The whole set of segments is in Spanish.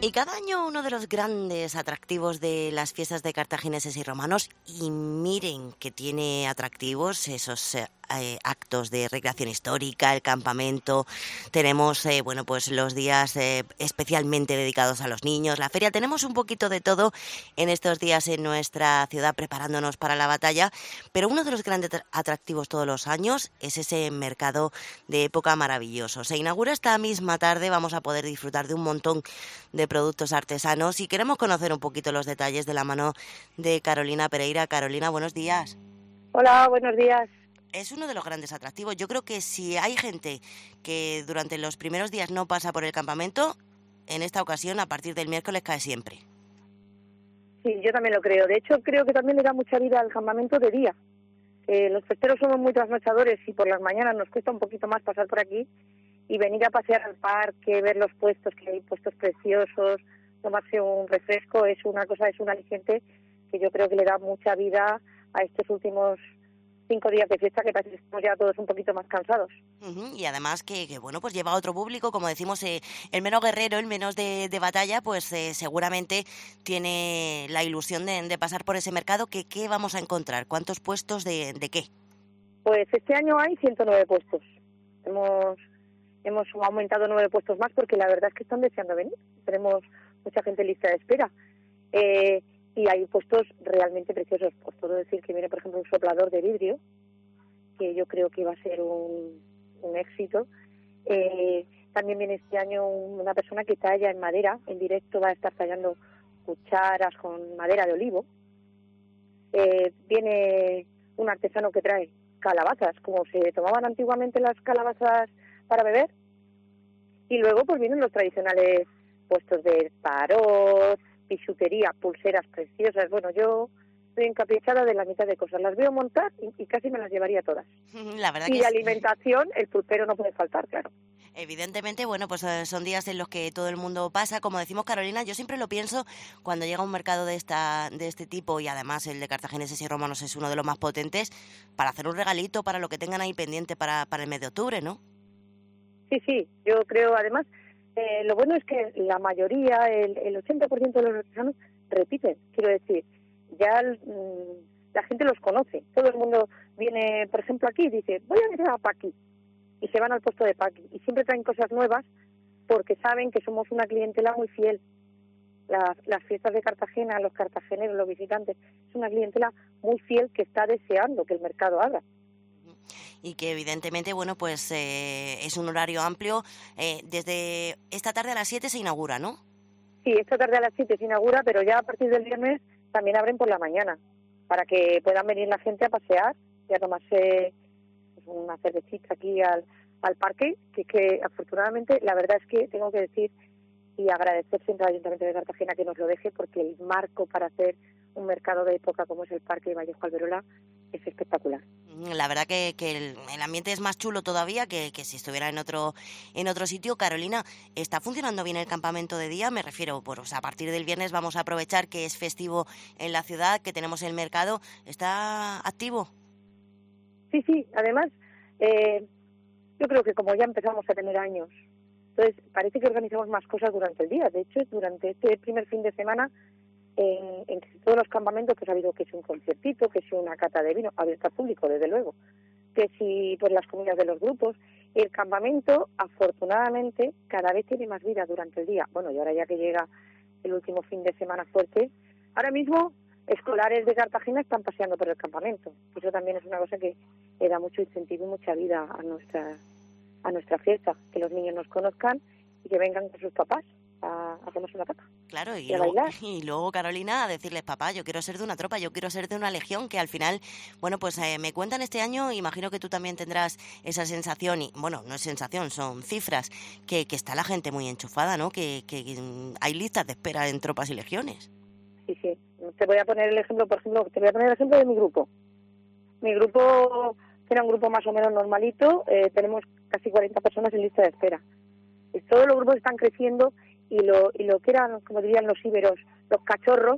Y cada año uno de los grandes atractivos de las fiestas de cartagineses y romanos, y miren que tiene atractivos esos actos de recreación histórica, el campamento, tenemos pues los días especialmente dedicados a los niños, la feria, tenemos un poquito de todo en estos días en nuestra ciudad preparándonos para la batalla, pero uno de los grandes atractivos todos los años es ese mercado de época maravilloso. Se inaugura esta misma tarde, vamos a poder disfrutar de un montón de productos artesanos y queremos conocer un poquito los detalles de la mano de Carolina Pereira. Carolina, buenos días. Hola, buenos días. Es uno de los grandes atractivos. Yo creo que si hay gente que durante los primeros días no pasa por el campamento, en esta ocasión, a partir del miércoles, cae siempre. Sí, yo también lo creo. De hecho, creo que también le da mucha vida al campamento de día. Los festeros somos muy trasnochadores y por las mañanas nos cuesta un poquito más pasar por aquí y venir a pasear al parque, ver los puestos, que hay puestos preciosos, tomarse un refresco, es una aliciente que yo creo que le da mucha vida a estos últimos 5 días de fiesta, que parece que estamos ya todos un poquito más cansados. Y además que bueno, pues lleva a otro público, como decimos, el menos guerrero, el menos de batalla, pues seguramente tiene la ilusión de pasar por ese mercado. ¿Qué vamos a encontrar? ¿Cuántos puestos de qué? Pues este año hay 109 puestos. Hemos aumentado 9 puestos más porque la verdad es que están deseando venir. Tenemos mucha gente en lista de espera. Y hay puestos realmente preciosos. Os puedo decir que viene, por ejemplo, un soplador de vidrio, que yo creo que va a ser un éxito. También viene este año una persona que talla en madera. En directo va a estar tallando cucharas con madera de olivo. Viene un artesano que trae calabazas, como se tomaban antiguamente las calabazas para beber. Y luego pues vienen los tradicionales puestos de tarot, bisutería, pulseras preciosas. Bueno, yo estoy encaprichada de la mitad de cosas. Las veo montar y casi me las llevaría todas. La verdad y que de alimentación, el pulpero no puede faltar, claro. Evidentemente, bueno, pues son días en los que todo el mundo pasa. Como decimos, Carolina, yo siempre lo pienso cuando llega un mercado de este tipo, y además el de cartagineses y romanos es uno de los más potentes, para hacer un regalito para lo que tengan ahí pendiente para el mes de octubre, ¿no? Sí, yo creo, además, lo bueno es que la mayoría, el 80% de los artesanos repiten. Quiero decir, ya la gente los conoce. Todo el mundo viene, por ejemplo, aquí y dice, voy a ver a Paqui. Y se van al puesto de Paqui. Y siempre traen cosas nuevas porque saben que somos una clientela muy fiel. Las fiestas de Cartagena, los cartageneros, los visitantes, es una clientela muy fiel que está deseando que el mercado abra. Y que evidentemente, bueno, pues es un horario amplio. Desde esta tarde a las 7 se inaugura, ¿no? Sí, esta tarde a las 7 se inaugura, pero ya a partir del viernes también abren por la mañana, para que puedan venir la gente a pasear y a tomarse una cervecita aquí al parque, que afortunadamente, la verdad es que tengo que decir y agradecer siempre al Ayuntamiento de Cartagena que nos lo deje, porque el marco para hacer un mercado de época como es el Parque de Vallejo Alberola es espectacular. La verdad que el ambiente es más chulo todavía que si estuviera en otro sitio. Carolina, ¿está funcionando bien el campamento de día? Me refiero, pues a partir del viernes vamos a aprovechar que es festivo en la ciudad, que tenemos el mercado. ¿Está activo? Sí, además, yo creo que como ya empezamos a tener años, entonces parece que organizamos más cosas durante el día. De hecho, durante este primer fin de semana, en todos los campamentos pues ha habido que si un conciertito, que si una cata de vino, abierta al público, desde luego, que si pues las comidas de los grupos. El campamento, afortunadamente, cada vez tiene más vida durante el día. Bueno, y ahora ya que llega el último fin de semana fuerte, ahora mismo escolares de Cartagena están paseando por el campamento. Eso también es una cosa que le da mucho incentivo y mucha vida a nuestra fiesta, que los niños nos conozcan y que vengan con sus papás a tomarse una tapa. Claro, y a bailar. Y luego, Carolina, a decirles, papá, yo quiero ser de una tropa, yo quiero ser de una legión, que al final, bueno, pues me cuentan este año, imagino que tú también tendrás esa sensación, y bueno, no es sensación, son cifras, que está la gente muy enchufada, ¿no? Que hay listas de espera en tropas y legiones. Sí. Te voy a poner el ejemplo, de mi grupo. Mi grupo era un grupo más o menos normalito, tenemos casi 40 personas en lista de espera. Y todos los grupos están creciendo y lo que eran, como dirían los íberos, los cachorros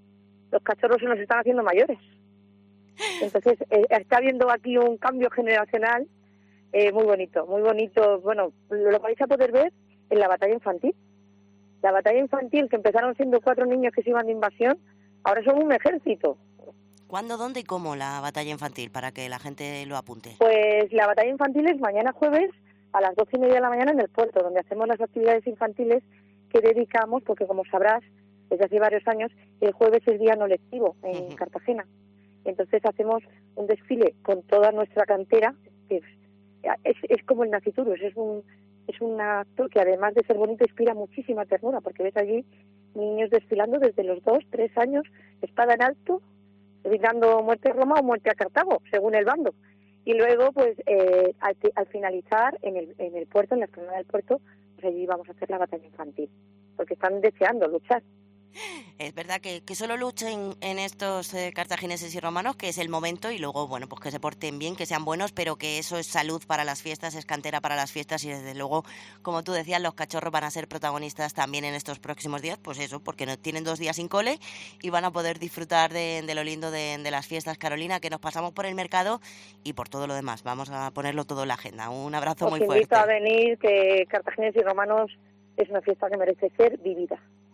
se nos están haciendo mayores. Entonces, está habiendo aquí un cambio generacional muy bonito. Bueno, lo vais a poder ver en la batalla infantil. La batalla infantil, que empezaron siendo 4 niños que se iban de invasión, ahora son un ejército. ¿Cuándo, dónde y cómo la batalla infantil? Para que la gente lo apunte. Pues la batalla infantil es mañana jueves a las 12:30 de la mañana en el puerto, donde hacemos las actividades infantiles que dedicamos, porque como sabrás, desde hace varios años, el jueves es día no lectivo en Cartagena. Entonces hacemos un desfile con toda nuestra cantera, que es como el Naciturus, es un acto que además de ser bonito inspira muchísima ternura, porque ves allí niños desfilando desde los 2, 3 años, espada en alto, gritando muerte a Roma o muerte a Cartago, según el bando. Y luego, pues, al finalizar en el puerto, en la explanada del puerto, pues allí vamos a hacer la batalla infantil, porque están deseando luchar. Es verdad que solo luchen en estos cartagineses y romanos, que es el momento, y luego, bueno, pues que se porten bien, que sean buenos, pero que eso es salud para las fiestas, es cantera para las fiestas, y desde luego, como tú decías, los cachorros van a ser protagonistas también en estos próximos días, pues eso, porque no tienen 2 días sin cole y van a poder disfrutar de lo lindo de las fiestas. Carolina, que nos pasamos por el mercado y por todo lo demás, vamos a ponerlo todo en la agenda. Un abrazo muy fuerte. Os invito a venir, que cartagineses y romanos es una fiesta que merece ser vivida.